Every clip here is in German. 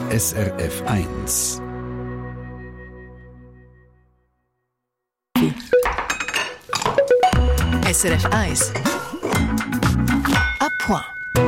SRF 1. SRF 1. À point.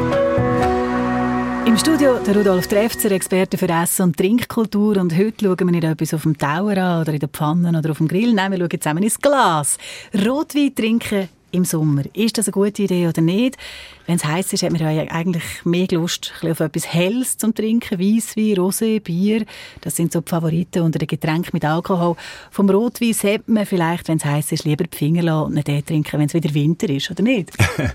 Im Studio der Rudolf Trefzer, Experte für Essen- und Trinkkultur. Und heute schauen wir nicht etwas auf dem Tauer an oder in den Pfannen oder auf dem Grill. Nein, wir schauen zusammen ins Glas. Rotwein trinken im Sommer. Ist das eine gute Idee oder nicht? Wenn es heiß ist, hat man ja eigentlich mehr Lust auf etwas Helles zum Trinken. Weisswein, Rosé, Bier. Das sind so die Favoriten unter den Getränken mit Alkohol. Vom Rotwein sollte man vielleicht, wenn es heiß ist, lieber die Finger lassen und nicht den trinken, wenn es wieder Winter ist, oder nicht?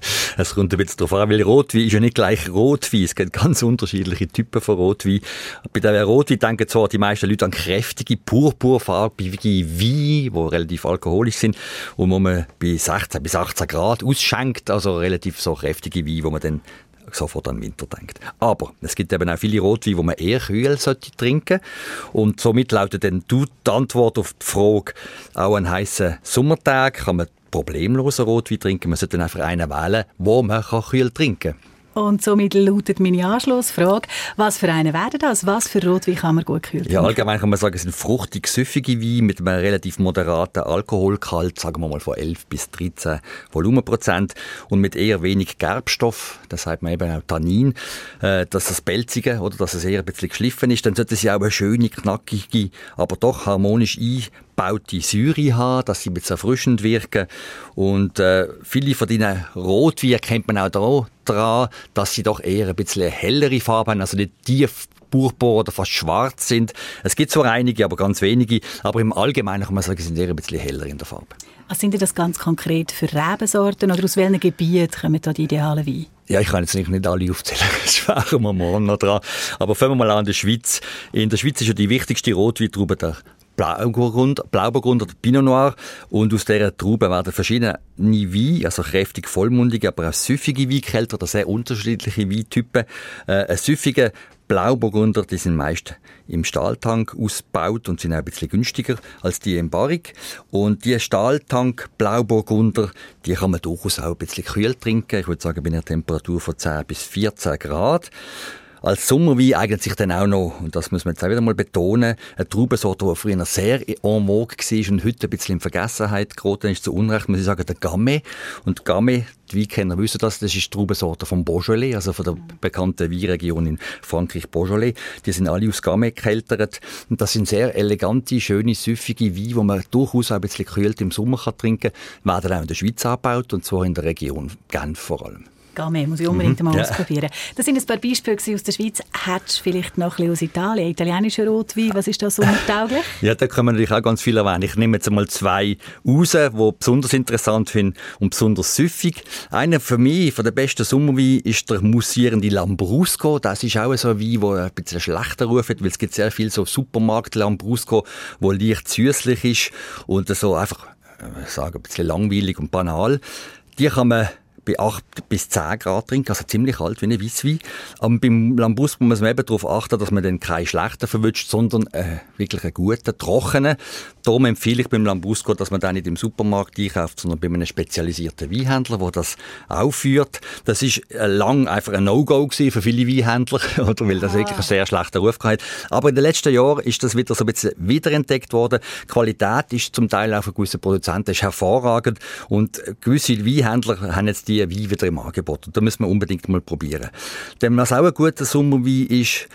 Es kommt ein bisschen darauf an, weil Rotwein ist ja nicht gleich Rotwein. Es gibt ganz unterschiedliche Typen von Rotwein. Bei der Rotwein denken zwar die meisten Leute an kräftige, purpurfarbige Weine, die relativ alkoholisch sind und wo man bei 16 bis 18 Grad ausschenkt, also relativ so kräftige Wein, wo man dann sofort an den Winter denkt. Aber es gibt eben auch viele Rotweine, die man eher kühl sollte trinken. Und somit lautet dann die Antwort auf die Frage, auch an heissen Sommertagen kann man problemlosen Rotwein trinken. Man sollte dann einfach einen wählen, wo man kühl trinken kann. Und somit lautet meine Anschlussfrage, was für einen wäre das? Was für Rotwein kann man gut kühl trinken? Ja, allgemein kann man sagen, es sind fruchtig süffige Weine mit einem relativ moderaten Alkoholgehalt, sagen wir mal von 11 bis 13 Volumenprozent und mit eher wenig Gerbstoff, das sagt man eben auch Tannin, dass es Belzige oder dass es eher ein bisschen geschliffen ist, dann sollte es ja auch eine schöne, knackige, aber doch harmonisch eingebaute Säure haben, dass sie ein bisschen erfrischend wirken. Und viele von diesen Rotweinen kennt man auch daran, dass sie doch eher ein bisschen hellere Farbe haben, also nicht tief purpur oder fast schwarz sind. Es gibt zwar einige, aber ganz wenige, aber im Allgemeinen kann man sagen, sie sind eher ein bisschen heller in der Farbe. Was sind denn das ganz konkret für Rebensorten oder aus welchen Gebieten kommen da die idealen Weine? Ja, ich kann jetzt nicht alle aufzählen, das schweren wir morgen noch dran. Aber fangen wir mal an der Schweiz. In der Schweiz ist ja die wichtigste Rotweintraube der Blauburgunder, der Pinot Noir. Und aus dieser Traube werden verschiedene Weine, also kräftig vollmundige, aber auch süffige Weinkelter oder sehr unterschiedliche Weintypen. Ein süffiger Blauburgunder, die sind meist im Stahltank ausgebaut und sind auch ein bisschen günstiger als die im Barrique. Und die Stahltank Blauburgunder, die kann man durchaus auch ein bisschen kühl trinken. Ich würde sagen, bei einer Temperatur von 10 bis 14 Grad. Als Sommerwein eignet sich dann auch noch, und das muss man jetzt auch wieder mal betonen, eine Traubensorte, die früher sehr en vogue war und heute ein bisschen in Vergessenheit geraten ist, zu Unrecht, muss ich sagen, der Gamay. Und Gamay, die Weinkenner wissen das ist die Traubensorte vom Beaujolais, also von der bekannten Weinregion in Frankreich, Beaujolais. Die sind alle aus Gamay gekeltert. Und das sind sehr elegante, schöne, süffige Weine, die man durchaus auch ein bisschen gekühlt im Sommer kann werden auch in der Schweiz angebaut, und zwar in der Region Genf vor allem. Gamay, muss ich unbedingt mal ausprobieren. Das sind ein paar Beispiele aus der Schweiz. Hättest du vielleicht noch ein bisschen aus Italien, italienischer Rotwein, was ist da sommertauglich? Ja, da können wir natürlich auch ganz viel erwähnen. Ich nehme jetzt einmal 2 raus, die besonders interessant finde und besonders süffig. Einer für mich, von der besten Sommerwein, ist der moussierende Lambrusco. Das ist auch so ein Wein, der ein bisschen schlechter Ruf hat, weil es gibt sehr viel so Supermarkt-Lambrusco, der leicht süßlich ist und so einfach, ein bisschen langweilig und banal. Die kann man bei 8 bis 10 Grad trinken, also ziemlich kalt wie ein Weisswein. Aber beim Lambrusco muss man eben darauf achten, dass man dann keinen schlechten verwünscht, sondern wirklich einen guten, trockenen. Darum empfehle ich beim Lambrusco, dass man den nicht im Supermarkt einkauft, sondern bei einem spezialisierten Weinhändler, der das aufführt. Das ist lang einfach ein No-Go gewesen für viele Weinhändler, oder, weil das wirklich einen sehr schlechten Ruf hatte. Aber in den letzten Jahren ist das wieder so ein bisschen wiederentdeckt worden. Die Qualität ist zum Teil auch von gewissen Produzenten ist hervorragend und gewisse Weinhändler haben jetzt die Wein wieder im Angebot. Und da müssen wir unbedingt mal probieren. Denn was auch ein guter Sommerwein ist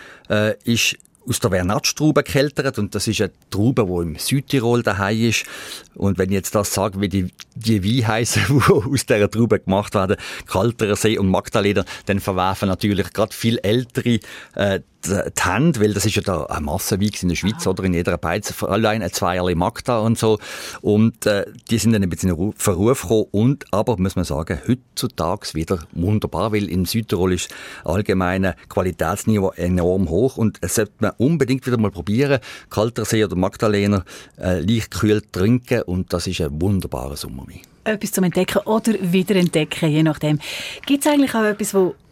aus der Vernatsch-Traube gekeltert, und das ist eine Traube, die im Südtirol daheim ist. Und wenn ich jetzt das sage, wie die Weine heissen, die aus dieser Traube gemacht werden, Kalterer See und Magdalena, dann verwerfen natürlich gerade viel ältere die Hände, weil das ist ja da ein Massenwein in der Schweiz, oder in jeder Beiz, allein ein Zweierli Magda und so. Und die sind dann ein bisschen in Verruf gekommen. Aber, muss man sagen, heutzutage wieder wunderbar, weil in Südtirol ist allgemeine Qualitätsniveau enorm hoch und es sollte man unbedingt wieder mal probieren. Kaltersee oder Magdalena leicht kühl trinken, und das ist ein wunderbarer Sommerwein. Etwas zum Entdecken oder Wiederentdecken, je nachdem. Gibt es eigentlich auch etwas, wo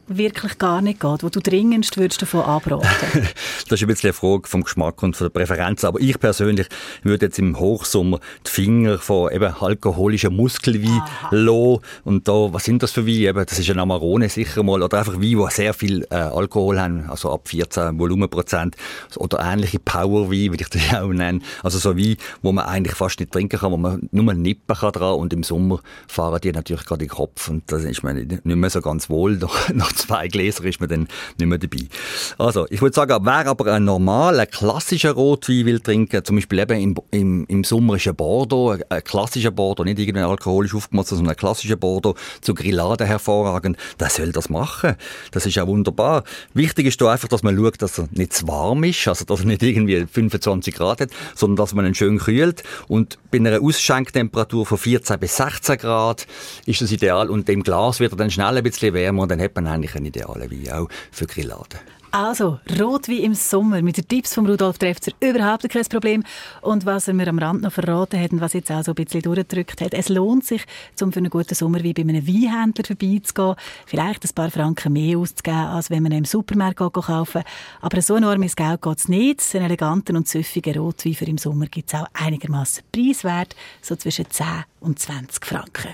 wirklich gar nicht geht, wo du dringendst würdest davon abraten? Das ist ein bisschen eine Frage vom Geschmack und von der Präferenz. Aber ich persönlich würde jetzt im Hochsommer die Finger von eben alkoholischen Muskelwein lassen. Und da, was sind das für Wein? Eben, das ist ein Amarone sicher mal. Oder einfach Wein, die sehr viel Alkohol haben, also ab 14 Volumenprozent. Oder ähnliche Powerwein, wie ich das auch nenne. Also so Wein, wo man eigentlich fast nicht trinken kann, wo man nur nippen kann dran. Und im Sommer fahren die natürlich gerade in den Kopf. Und da ist man nicht mehr so ganz wohl. Nach 2 Gläsern ist man dann nicht mehr dabei. Also, ich würde sagen, wer aber einen normalen, klassischen Rotwein will trinken, zum Beispiel eben im Sommer ist ein Bordeaux, ein klassischer Bordeaux, nicht irgendein alkoholisch aufgemacht, sondern ein klassischer Bordeaux, zu Grilladen hervorragend, der soll das machen. Das ist auch wunderbar. Wichtig ist da einfach, dass man schaut, dass er nicht zu warm ist, also dass er nicht irgendwie 25 Grad hat, sondern dass man ihn schön kühlt. Und bei einer Ausschenktemperatur von 14 bis 16 Grad ist das ideal. Und im Glas wird er dann schnell ein bisschen wärmer und dann hat man eigentlich einen idealen Wein auch für Grilladen. Also, Rotwein im Sommer mit den Tipps von Rudolf Trefzer überhaupt kein Problem. Und was er mir am Rand noch verraten hat und was jetzt auch so ein bisschen durchgedrückt hat, es lohnt sich, um für einen guten Sommerwein bei einem Weinhändler vorbeizugehen, vielleicht ein paar Franken mehr auszugeben, als wenn man ihn im Supermarkt kaufen. Aber so enormes Geld geht es nicht. Einen eleganten und süffigen Rotwein für im Sommer gibt es auch einigermaßen preiswert, so zwischen 10 und 20 Franken.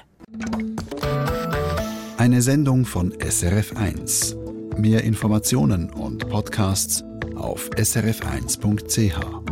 Eine Sendung von SRF1. Mehr Informationen und Podcasts auf srf1.ch.